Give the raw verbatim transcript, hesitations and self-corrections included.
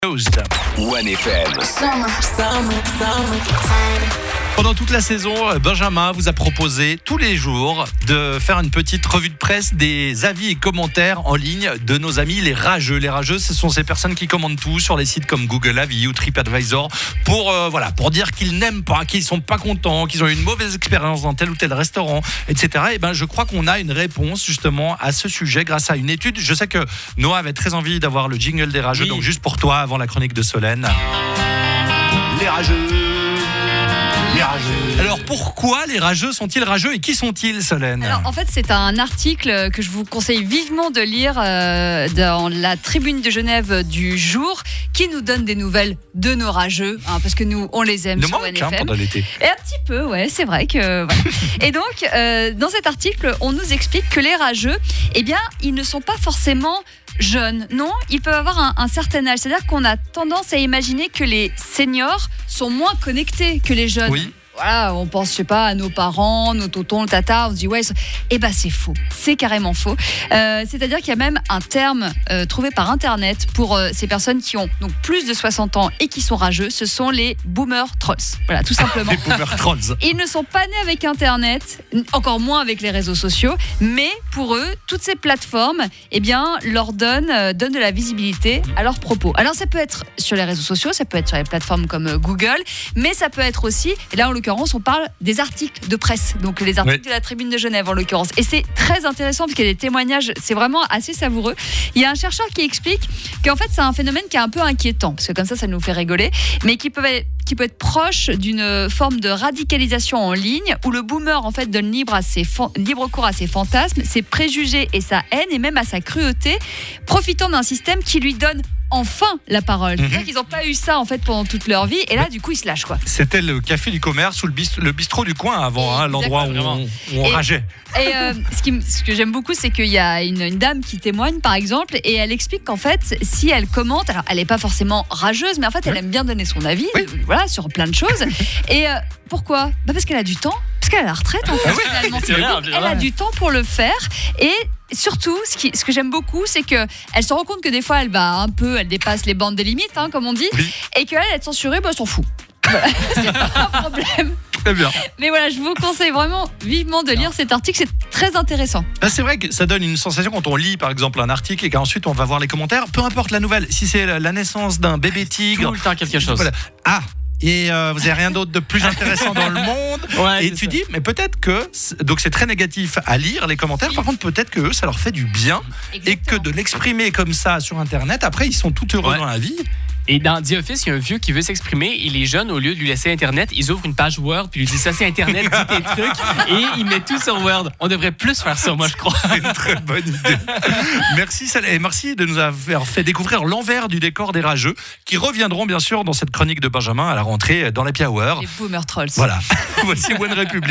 One F M. Summer, summer, summertime. Pendant toute la saison, Benjamin vous a proposé tous les jours de faire une petite revue de presse des avis et commentaires en ligne de nos amis les rageux. Les rageux, ce sont ces personnes qui commandent tout sur les sites comme Google Avis ou TripAdvisor pour, euh, voilà, pour dire qu'ils n'aiment pas, qu'ils ne sont pas contents, qu'ils ont eu une mauvaise expérience dans tel ou tel restaurant, et cetera. Et ben, je crois qu'on a une réponse justement à ce sujet grâce à une étude. Je sais que Noah avait très envie d'avoir le jingle des rageux, oui. Donc juste pour toi, avant la chronique de Solène. Les rageux. Les rageux. Alors pourquoi les rageux sont-ils rageux et qui sont-ils, Solène ? Alors en fait c'est un article que je vous conseille vivement de lire euh, dans la Tribune de Genève du jour qui nous donne des nouvelles de nos rageux, hein, parce que nous on les aime nous sur manque, One F M. Hein, pendant l'été. Et un petit peu, ouais, c'est vrai que. Voilà. Et donc euh, dans cet article on nous explique que les rageux, eh bien ils ne sont pas forcément jeunes, non, ils peuvent avoir un, un certain âge. C'est-à-dire qu'on a tendance à imaginer que les seniors sont moins connectés que les jeunes. Oui. Voilà, on pense, je sais pas, à nos parents, nos tontons, le tata, on se dit ouais, eh ben c'est faux, c'est carrément faux. Euh, c'est-à-dire qu'il y a même un terme euh, trouvé par internet pour euh, ces personnes qui ont donc plus de soixante ans et qui sont rageux, ce sont les boomer trolls. Voilà, tout simplement. Les boomer trolls. Ils ne sont pas nés avec internet, encore moins avec les réseaux sociaux, mais pour eux, toutes ces plateformes, eh bien, leur donnent, euh, donnent de la visibilité à leurs propos. Alors ça peut être sur les réseaux sociaux, ça peut être sur les plateformes comme euh, Google, mais ça peut être aussi, et là en l'occurrence, on parle des articles de presse, donc les articles oui. de la Tribune de Genève en l'occurrence. Et c'est très intéressant parce qu'il y a des témoignages, c'est vraiment assez savoureux. Il y a un chercheur qui explique qu'en fait c'est un phénomène qui est un peu inquiétant, parce que comme ça, ça nous fait rigoler, mais qui peut être, qui peut être proche d'une forme de radicalisation en ligne où le boomer en fait donne libre, à ses fan- libre cours à ses fantasmes, ses préjugés et sa haine et même à sa cruauté, profitant d'un système qui lui donne enfin la parole. Mm-hmm. C'est-à-dire qu'ils n'ont pas eu ça en fait pendant toute leur vie et là du coup ils se lâchent quoi. C'était le café du commerce ou le bistrot, le bistrot du coin avant, hein, l'endroit où on, où on et, rageait. Et euh, ce, qui, ce que j'aime beaucoup, c'est qu'il y a une, une dame qui témoigne par exemple et elle explique qu'en fait si elle commente, alors elle n'est pas forcément rageuse mais en fait elle oui. aime bien donner son avis, oui. voilà, sur plein de choses. Et euh, pourquoi ? Bah parce qu'elle a du temps, parce qu'elle a la retraite en fait. Ah oui. Finalement, c'est vrai, elle vrai. a du temps pour le faire et surtout, ce, qui, ce que j'aime beaucoup, c'est qu'elle se rend compte que des fois, elle va un peu, elle dépasse les bandes des limites, hein, comme on dit, oui. et qu'elle, être censurée, bah, elle s'en fout. Voilà. C'est pas un problème. Très bien. Mais voilà, je vous conseille vraiment vivement de lire non. cet article, c'est très intéressant. Là, c'est vrai que ça donne une sensation quand on lit, par exemple, un article et qu'ensuite on va voir les commentaires, peu importe la nouvelle, si c'est la naissance d'un bébé tigre. Tout le temps quelque chose. Voilà. Ah Et euh, vous n'avez rien d'autre de plus intéressant dans le monde. Ouais, et tu ça. dis, mais peut-être que, donc c'est très négatif à lire les commentaires, oui. par contre peut-être que eux, ça leur fait du bien. Exactement. Et que de l'exprimer comme ça sur Internet, après ils sont tout heureux ouais. dans la vie. Et dans The Office, il y a un vieux qui veut s'exprimer et les jeunes, au lieu de lui laisser Internet, ils ouvrent une page Word puis ils lui disent ça c'est Internet, dis tes trucs et ils mettent tout sur Word. On devrait plus faire ça, moi je crois. C'est une très bonne idée. Merci Saleh, merci de nous avoir fait découvrir l'envers du décor des rageux qui reviendront bien sûr dans cette chronique de Benjamin à la rentrée dans l'Happy Hour. Les boomer trolls. Voilà. Voici One République.